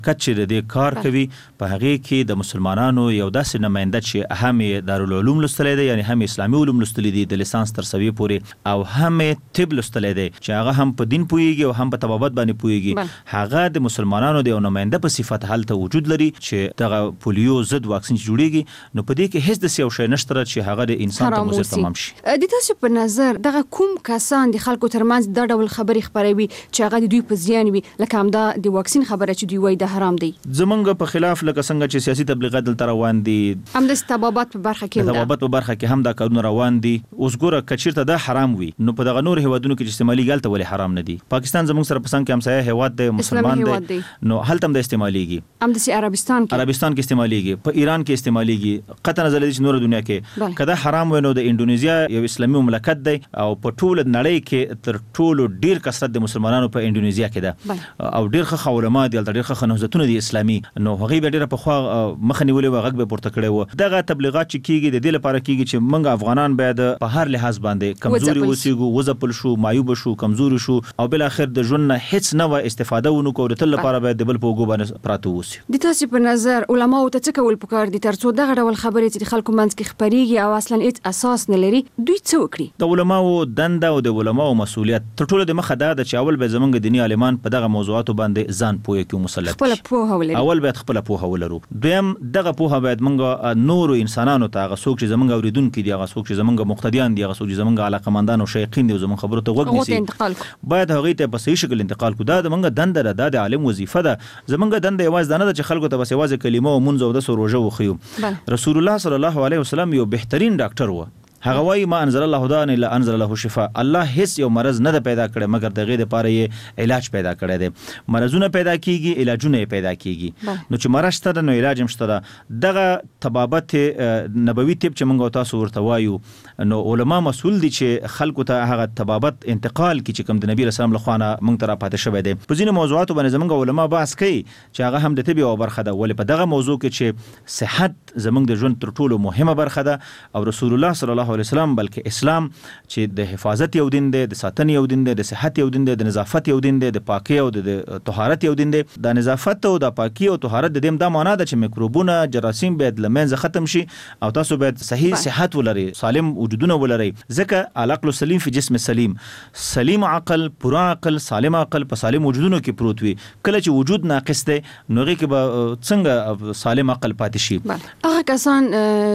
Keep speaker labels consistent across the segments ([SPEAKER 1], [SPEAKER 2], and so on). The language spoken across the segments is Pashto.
[SPEAKER 1] کچې د کار کوي په هغه کې د مسلمانانو یو داسې نماینده چې هم دارالعلوم لوستلی دی، یعنی هم اسلامي علوم لوستلی دي د لیسانس تر سویې پورې، او هم طب لوستلی دی چې هغه هم په دین پوهیږي او هم په طبابت باندې پوهیږي، هغه د مسلمانانو د یو نماینده په صفت هلته وجود لري چې دغه پولیو ضد واکسین جوړیږي. نو په دې کې هیڅ د یو شی نشته چې هغه د انسان ته مضر تمام شي.
[SPEAKER 2] د تاسو په نظر دغه کوم کسان د خلکو ترمنځ دا ډول خبرې خبروي چې هغه د دوی په زیان وي، لکه همدا د واکسین خبره چې دوی وایي د حرام دی؟
[SPEAKER 1] زمونږ په خلاف لکه څنګه چې سیاسي تبلیغات دلته روان دي،
[SPEAKER 2] هم د طبابت په برخه کې
[SPEAKER 1] طبابت په برخه کې هم دا کارونه روان دي. اوس ګوره کچیرته دا حرام وي نو په دغه نور هیوادونو کې چې استعمالي ګالته ولې حرام نه دي؟ پاکستان زموږ سره په څنګ کې همسایه هیواد دی، مسلمان دی، نو هلته هم د استعماليږي،
[SPEAKER 2] هم د عربستان
[SPEAKER 1] کې استعماليږي، په ایران کې استعماليږي، قطع نظر لري چې نور دنیا کې کدا حرام وي. نو د انډونیزیا یو اسلامي مملکت دی او په ټول نړۍ کې تر ټولو ډیر کثرت د مسلمانانو په انډونیزیا کې ده او ډیر ښه علما دي، ډیر ښه نهضتونه دي اسلامي. نو هغه به ډیره په خوا مخ نیولې و، غږ به پورته کړی و. دغه تبلیغات چې کیږي د دې لپاره کیږي چې موږ افغانان باید په هر لحاظ باندې کمزوري اوسېږو، وځپل شو، مایوب شو، کمزوري شو او بل اخر د ژوند نه هیڅ نه و استفاده ونه کوو، د تل لپاره باید د بل په وګو باندې پراته اوسو.
[SPEAKER 2] د تاسو په نظر علماء ته څه کول پکار دي ترڅو دغه ډول خبرې چې خلکو منځ کې خبريږي او اصلا هیڅ اساس نه لري، دوی څه وکړي؟
[SPEAKER 1] د علماو دنده او د علماو مسؤلیت تر ټولو د مخه دا چې اول به زمونږ دینی عالمان په دغه موضوعاتو باندې ځان پوهه کې مسلط
[SPEAKER 2] خپل پوهه ولري،
[SPEAKER 1] اول باید خپل پوهه ولرو. دویم دغه پوهه باید موږ نور انسانانو ته، هغه څوک چې زمونږ اوریدونکو دي، هغه څوک چې زمونږ مقتدیان دي، هغه څوک چې زمونږ علاقمندان او شیخین دي، زمونږ خبرو ته غوږ نیسي، باید هغه ته په صحیح شکل انتقال کو. دا د موږ دنده ده، دا د عالم وظیفه ده. زمونږ دنده یوازې دا نه ده چې خلکو ته بس یوازې کلمه او منځ او د روژه وخیو. رسول الله صلی الله علیه وسلم یو بهترین ډاکټر و. هغه وایي ما انزل الله داء الا انزل له شفاء. الله هیڅ یو مرض نه پیدا کړي مګر دغه لپاره یې علاج پیدا کړی دی. مرزونه پیدا کیږي، علاجونه پیدا کیږي. نو چې مرض شته نو علاج هم شته. دغه طبابت نبوي طب چې موږ تاسو ورته وایو، نو علما مسؤل دي چې خلکو ته هغه طبابت انتقال کی چې کوم د نبی رسول الله خوانه موږ ته را پاتې شوی دی. په ځینې موضوعاتو باندې زموږ علما بحث کوي چې هغه هم د طب یو برخه ده، ولې په دغه موضوع کې چې صحت زموږ د ژوند تر ټولو مهمه برخه ده. او رسول الله صلی الله علیه وسلم بلکې اسلام چې د حفاظت یو دین دی، د ساتنې یو دین دی، د صحت یو دین دی، د نظافت یو دین دی، د پاکي او د طهارت یو دین دی. د نظافت او د پاکي او طهارت د دې دا معنا ده چې میکروبونه، جراثیم باید له منځه ختم شي او تاسو باید صحیح صحت ولرئ، سالم وجودونه ولرئ. ځکه العقل سلیم فی جسم سلیم، سلیم عقل، پورا عقل، سالم عقل په سالم وجودونو کې پروت وي. کله چې وجود ناقص دی نو هغه کې به څنګه سالم عقل پاتې شي؟
[SPEAKER 2] هغه کسان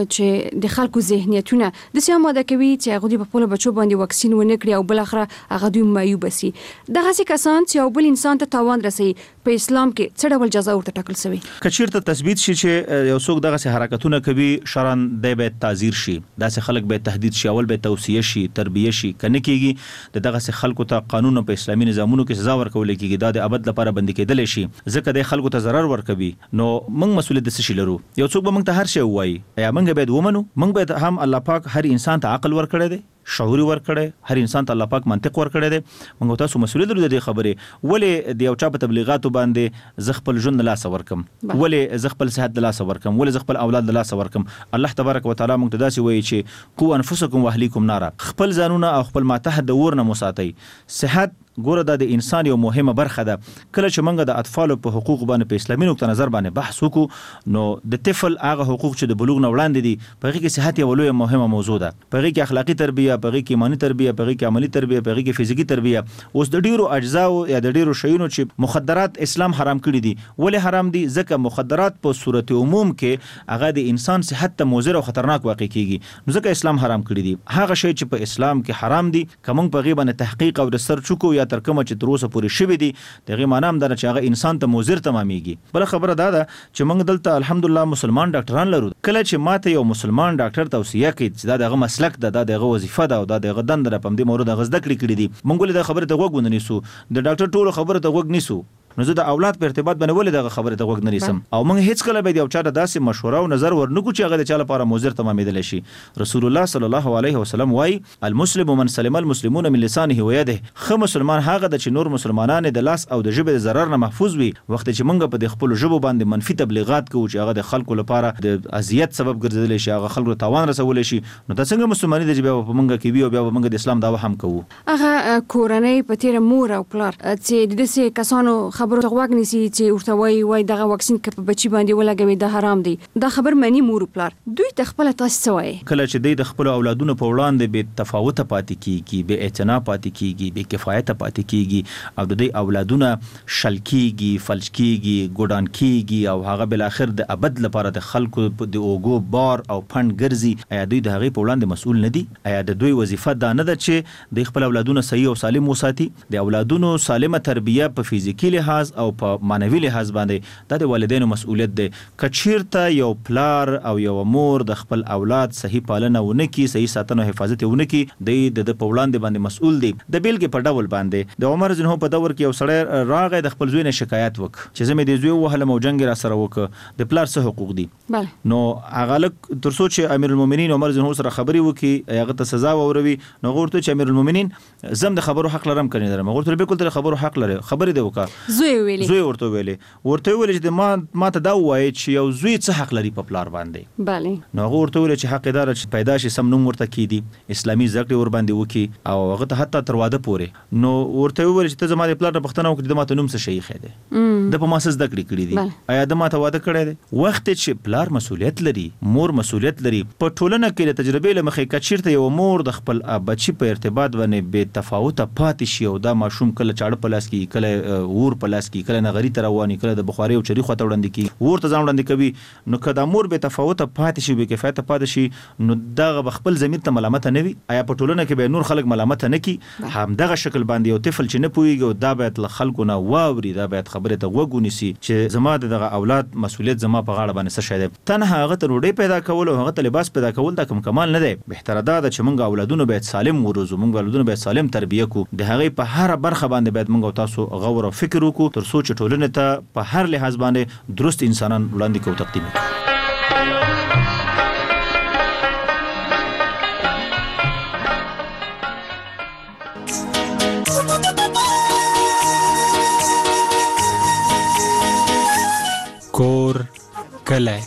[SPEAKER 2] چې د خلکو ذهنیتونه د سیامه کوي چې هغه د خپل بچو باندې واکسین ونه کړي او بل اخره هغه دوی مایوب شي، دغه څه کسان چې یو بل انسان ته تاوان رسي، په اسلام کې څه ډول جزا ورته ټاکل شوی؟
[SPEAKER 1] کچیرته تثبیت شي چې یو څوک دغه حرکتونه کوي شرعاً د به تعزیر شي، داسې خلک به تهدید شي، اول به توصیه شي، تربیه شي، کنه کیږي دغه خلکو ته قانون په اسلامي نظامونو کې سزا ورکول کیږي، دا د ابد لپاره بند کېدل شي، ځکه د خلکو ته ضرر ورکوي. نو موږ مسؤلیت د څه لرو؟ یو څوک به موږ ته هر شی وایي، یا موږ باید ومنو؟ موږ باید هم الله پاک هر انسان ته عقل ورکړی دی، شعوري ورکړی، هر انسان ته الله پاک منطق ورکړی دی. موږ تاسو مسؤلیت لرو د دې خبرې. ولې د یو چا په تبلیغاتو باندې ز خپل ژوند لاس ورکم، ولې ز خپل صحت لاس ورکم، ولې ز خپل اولاد لاس ورکم؟ الله تبارک وتعالى موږ ته داسې وایي چې قوا انفسکم واهلیکم نارا، خپل ځانونه او خپل ماتحت د اور نه مساتئ. صحت ګوره دا د انسان یو مهمه برخه ده. کله چې موږ د اطفالو په حقوق باندې په اسلامي نقطه نظر باندې بحث وکړو، نو د طفل هغه حقوق چې د بلوغ نه وړاندې دي، په هغه کې صحت یو لویه مهمه موضوع ده. په هغه کې اخلاقی تربیه، په هغه کې ایمانی تربیه، په هغه کې عملی تربیه، په هغه کې فزیکی تربیه. اوس د ډیرو اجزاو یا د ډیرو شیونو چې مخدرات اسلام حرام کړی دي. ولې حرام دي؟ ځکه مخدرات په صورت عموم کې هغه د انسان صحت ته مضر او خطرناک واقع کیږي، نو ځکه اسلام حرام کړی دي. هغه شی چې په اسلام کې حرام دي، کوم په غیبه نه تحقیق او ریسرچ کو یا تر کومه چې تر پورې شوی دي، دغه معنا هم دا چې هغه انسان ته مضر تمامېږي. بل خبره دا ده چې موږ دلته الحمدلله مسلمان ډاکټران لرو. کله چې ماته یو مسلمان ډاکټر توصیه کوي چې دا دغه مسلک ده، دا دغه وظیفه ده او دا دغه دنده په دې مورد غزده کړی دي، موږ له خبره ته غوږ ونه نیسو، د ډاکټر ټولو خبره ته غوږ نیسو. نو زه د اولاد په ارتباط باندې ولې دغه خبره ته غوږ نه نیسم؟ او موږ هیڅ کله به یو چا ته داسې مشوره او نظر ورنکو چې هغه د چا لپاره مضر تمامېدلی شي. رسول الله صلی الله علیه وسلم وایي المسلم من سلم المسلمون من لسانه و یده. ښه مسلمان هغه د چې نور مسلمانان د لاس او د ژبې د ضرر نه محفوظ وي. وخت چې موږ په د خپل ژبو باندې منفي تبلیغات کوو چې هغه د خلکو لپاره د اذیت سبب ګرځیدلی شي، هغه خلکو ته تاوان رسولی شي، نو دا څنګه مسلمانۍ ده چې بیا په موږ کې وي او بیا موږ د اسلام دعوه هم کوو؟
[SPEAKER 2] هغه کورنۍ په تیره مور او پلار چې د داسې کسانو خبرو ته غوږ نیسي چې ورته وای دغه واکسین که په بچی باندې ولګوي د حرام دی دا خبر مانی مور پلار دوی ته خپل تاسو سوای
[SPEAKER 1] کله چې د خپل اولادونو په وړاندې به تفاوت پاتې کیږي به اعتنا پاتې کیږي به کفایت پاتې کیږي او د دې اولادونه شل کیږي فلج کیږي ګډان کیږي او هغه بل اخر د ابد لپاره د خلکو د اوګو بار او فند ګرځي ایا دوی د هغه په وړاندې مسؤل نه دي ایا د دوی وظیفه دا نه ده چې د خپل اولادونو صحیح او سالم وساتي د اولادونو سالمه تربیه په فزیکی لحاظ او په مانوي لحاظ باندې د والدینو مسؤلیت ده کچیرته یو پلار او یو مور د خپل اولاد صحیح پالنه ونکي صحیح ساتنه او حفاظت ونکي د په وړاندې باندې مسؤل دي د بیلګې په ډول باندې د عمر جنو په دور کې یو سړی راغی د خپل زوی نه شکایت وک چې زمې د زوی وهله موجنګ را سره وک د پلار څه حقوق دي نو هغه لک تر سوچ امیر المؤمنین عمر جنو سره خبري وکي هغه ته سزا وروي نو غوړته چې امیر المؤمنین زم د خبرو حق لرم کني درم غوړته بالکل د خبرو حق لري خبري دی وکا زوی ورته ویلي چې ما ته دا وایي چې یو زوی څه حق لري په پلار باندې بله نو غوړته ویلي چې حق دار چې پیدا شي سم نوم ورته کیدی اسلامي زکړې ور باندې وکي او هغه ته حتی تر واده پورې نو ورته ویل چې ته زما د پلار نه پښتنه وکړې د ماته نوم څه شي خېده د په ماسس د کړې دي آیا د ماته واده کړی دی وخت چې پلار مسؤلیت لري مور مسؤلیت لري په ټولنه کې د تجربې لمخې کچیرته یو مور د خپل بچی په ارتباط باندې بے تفاوت پاتې شي او دا ماشوم کله چاړه پلاس کی کله ور پلاس کی کله نغری تر رواني کله د بخاري او چری خو ته وړاندې کی ورته ځان وړاندې کوي نو کدا مور بے تفاوت پاتې شي بے کفایت پاتې شي نو دا خپل ضمیر ته ملامت نه وي آیا په ټولنه کې به نور خلک ملامت نه کی هم دغه شکل باندې یو طفل چې نه پويږي دا باید له خلکو نه واوري دا باید خبره ته وګونیسي چې زما دغه اولاد مسؤلیت زما په غاړه باندې څه شه ده تنها هغه ته روډي پیدا کول او هغه ته لباس پیدا کول دا کوم کمال نه دی بهتره ده چې موږ اولادونو باید سالم وروزو موږ اولادونو باید سالم تربیه کو د هغه په هر برخه باندې باید موږ تاسو غور او فکر وکړو تر څو چې ټولنه ته په هر لحاظ باندې درست انسانان وړاندې کو تقدیم وکړو
[SPEAKER 3] کور کله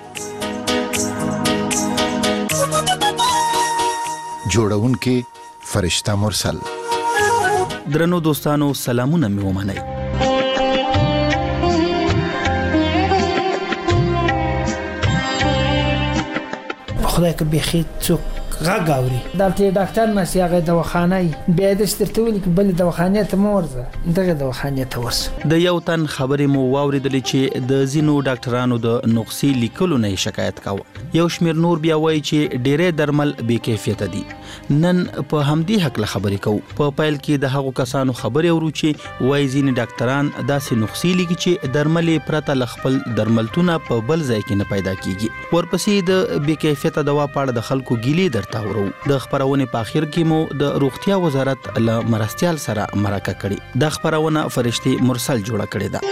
[SPEAKER 4] جوړونکې فرشته مرسل
[SPEAKER 3] درنو دوستانو سلامونه مې ومنئ
[SPEAKER 5] خدای که بخیر څوک غږ اوري دلته ډاکټر نشي هغه دواخانه بیا د سترتولی کې بل دواخانه ته مورځه دغه دواخانه ته ورس
[SPEAKER 3] د یو تن خبرې مو واوریدلې چې د زینو ډاکټرانو د نقصې لیکلو نه شکایت کاوه یو شمیر نور بیا وایي چې ډېرې درمل بې کیفیت دي نن په همدې حق له خبرې کوو په پیل کې د هغو کسانو خبرې اورو چې وایي ځینې ډاکټران داسې نقصې لیکي چې درمل پرته له خپل درملتونه په بل ځای کې نه پیدا کیږي ورپسې د بې کیفیت دوا په اړه د خلکو ګیلې تاورو د خبرونه په اخر کې مو د روغتیا وزارت له مرستيال سره مرکه کړي د خبرونه فرشتي مرسل جوړه کړي ده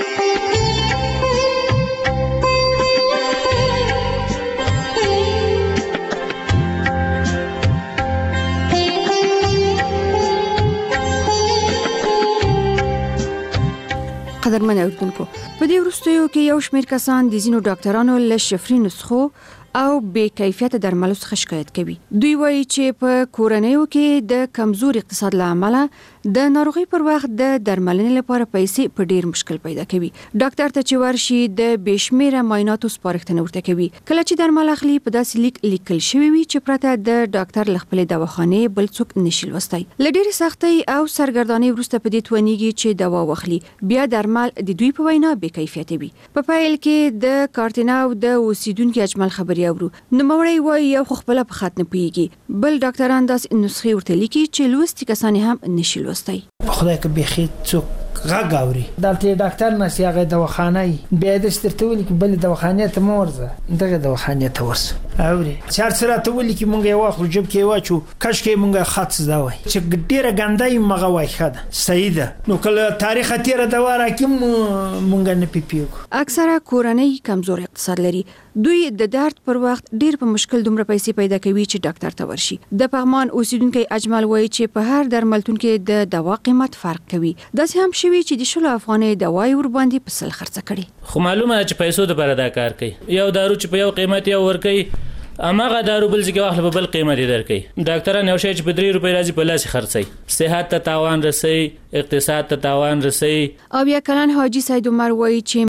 [SPEAKER 2] قدرمن اوردونکو په دې وروستیو کې یو شمېر کسان د ځینو ډاکټرانو له شفري نسخو او بې کیفیت درملو څخه شکایت کوي دوی وایي چې په کورنیو کې د کمزور اقتصاد لامل د ناروغي پر وخت د درملنې لپاره پیسې په ډیر مشکل پیدا کوي ډاکټر ته چې ورشي د بشمیره معایناتو سپارښتنه ورته کوي کله چې درمل اخلي په داسې لیکل شوی وي چې پرته د ډاکټر لخپل دواخانه بل څوک نشي لوستای لډيري سختي او سرګردانۍ وروسته په دې توانيږي چې دوا واخلي بیا درمل د دوی په وینا بې کیفیت وي په پایل کې د کارتیناو د اوسیدونکو اجمل خبري اورو نو موري وای یو خپل په خاطر نه پیږي بل ډاکټران داس نسخې ورته لیکي چې لوستي کسان هم نشي لوستای
[SPEAKER 5] خدای که بخیر څوک غږ اوري دلته ډاکټر نشي هغه دواخانه بیا د سترتولی کې بل دواخانه ته مورځه دغه دواخانه ته ورس اوري چار سره ته ولي کې مونږ یو خو جيب کې واچو کښ کې مونږ خاص دا وای چې ډیره ګندای مغه وای خده صحیح ده نو کله تاریخ تیر دا واره کې مونږ نه پیپیو
[SPEAKER 2] اکثره کورنۍ کمزور اقتصاد لري دوی د درد پر وخت ډیر په مشکل دومره پیسې پیدا کوي چې ډاکټر ته ورشي د پغمان اوسیدونکو اجمل وای چې په هر درملتون کې د دوا قیمت فرق کوي داسې هم شوی چې د شلو افغانۍ دوايي ور باندې په سل خرڅ کړي
[SPEAKER 6] خو معلومه چې پیسو د بر ادا کار کوي یو دارو چې په یو قیمت یو ور کوي اماغه دارو بل ځکه واخله په بل قیمت درکې ډاکټران یو شی چې په 3 روپۍ راځي په لاس خرڅي صحت ته تاوان رسي اقتصاد ته تاوان رسي
[SPEAKER 2] او بیا کلان حاجی سید عمر وایي چې